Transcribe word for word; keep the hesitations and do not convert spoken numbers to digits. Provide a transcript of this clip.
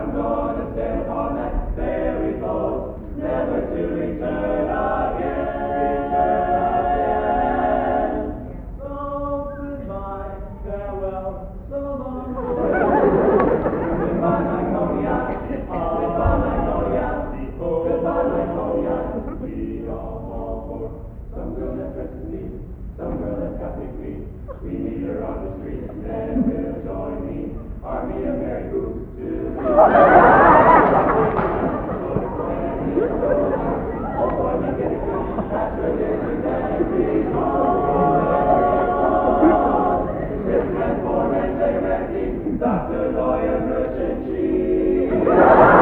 I'm gonna step on that ferry boat, never to return again, return again. So goodbye, farewell, so long. Goodbye, Magnolia. Goodbye, Magnolia. Goodbye, Magnolia. We all fall for some girl that dresses me, some girl that's got big feet. We meet her on the street, and then we'll join me. Army of Mary Boots to Doctor, lawyer, merchant, chief.